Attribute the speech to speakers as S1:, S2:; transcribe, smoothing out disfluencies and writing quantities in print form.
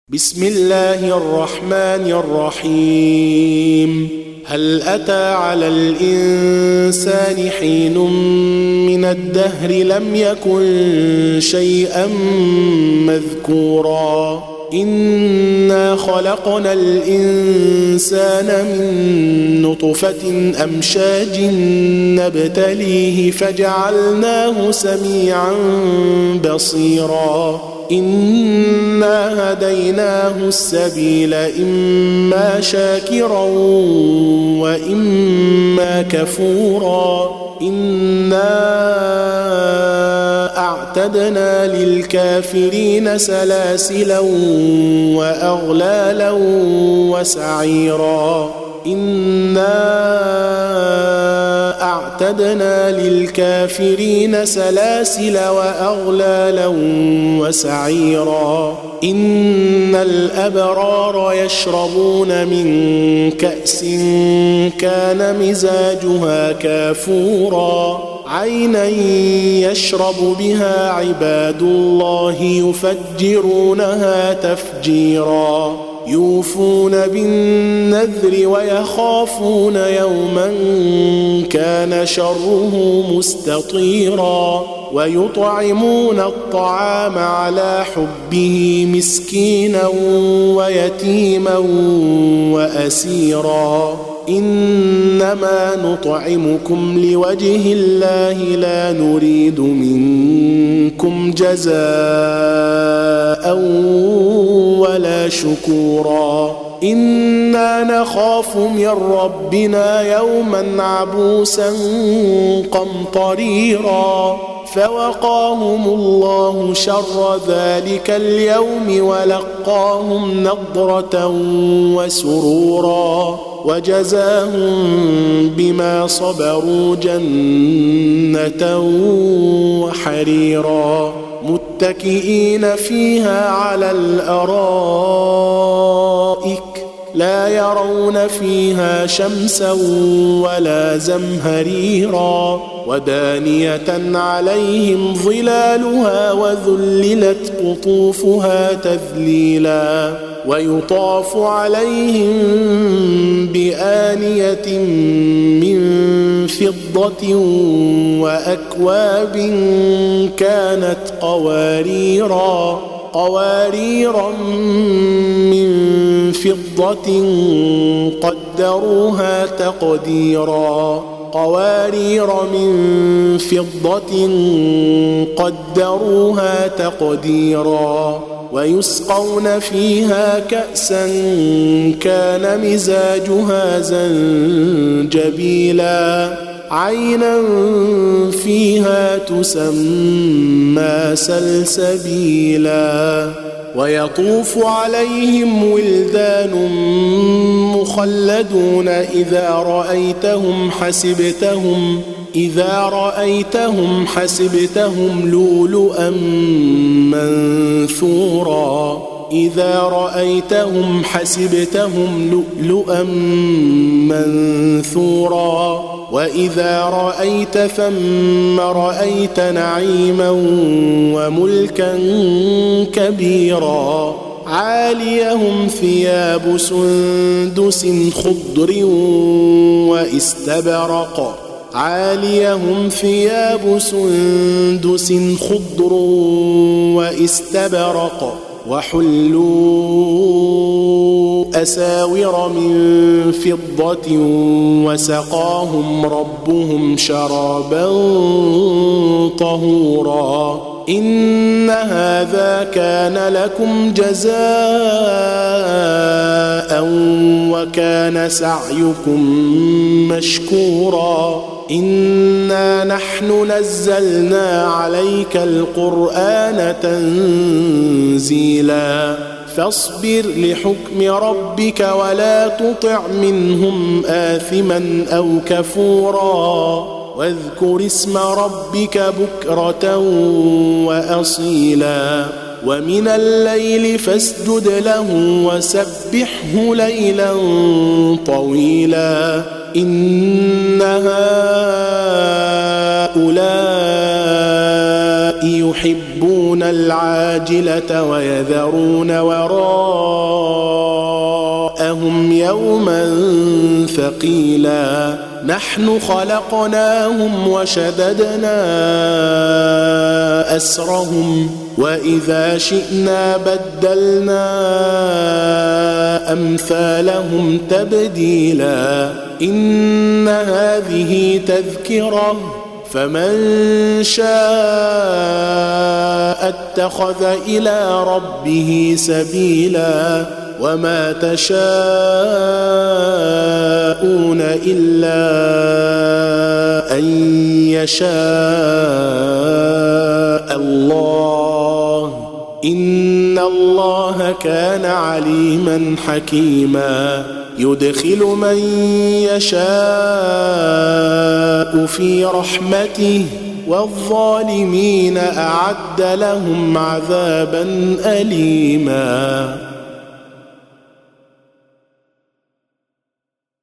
S1: بسم الله الرحمن الرحيم. هل أتى على الإنسان حين من الدهر لم يكن شيئا مذكورا إنا خلقنا الإنسان من نطفة أمشاج نبتليه فجعلناه سميعا بصيرا إنا هديناه السبيل إما شاكرا وإما كفورا إنا أعتدنا للكافرين سلاسلا وأغلالا وسعيرا إنا أعتدنا للكافرين سلاسل وأغلالا وسعيرا إن الأبرار يشربون من كأس كان مزاجها كافورا عينا يشرب بها عباد الله يفجرونها تفجيرا يوفون بالنذر ويخافون يوما كان شره مستطيرا ويطعمون الطعام على حبه مسكينا ويتيما وأسيرا إنما نطعمكم لوجه الله لا نريد منكم جزاء ولا شكورا إنا نخاف من ربنا يوما عبوسا قمطريرا فوقاهم الله شر ذلك اليوم ولقاهم نضرة وسرورا وجزاهم بما صبروا جنة وحريرا متكئين فيها على الأرائك لا يرون فيها شمسا ولا زمهريرا ودانية عليهم ظلالها وذللت قطوفها تذليلا ويطاف عليهم بآنية من فضة وأكواب كانت قواريرا من فضة قدروها تقديرا قوارير من فضة قدروها تقديرا ويسقون فيها كأسا كان مزاجها زنجبيلا عينا فيها تسمى سلسبيلا ويطوف عليهم ولدان مخلدون إذا رأيتهم حسبتهم لؤلؤا منثورا وإذا رأيت ثم رأيت نعيما وملكا كبيرا عاليهم ثياب سندس خضر واستبرق وحلوا أساور من فضة وسقاهم ربهم شرابا طهورا إن هذا كان لكم جزاء وكان سعيكم مشكورا إنا نحن نزلنا عليك القرآن تنزيلا فاصبر لحكم ربك ولا تطع منهم آثما أو كفورا واذكر اسم ربك بكرة وأصيلا ومن الليل فاسجد له وسبحه ليلا طويلا إن هؤلاء يحبون العاجلة ويذرون وراءهم يوما ثقيلا نحن خلقناهم وشددنا أسرهم وإذا شئنا بدلنا أمثالهم تبديلا إن هذه تذكرة فمن شاء اتخذ إلى ربه سبيلا وما تشاءون إلا أن يشاء الله إن الله كان عليما حكيما يدخل من يشاء في رحمته والظالمين أعد لهم عذابا أليما.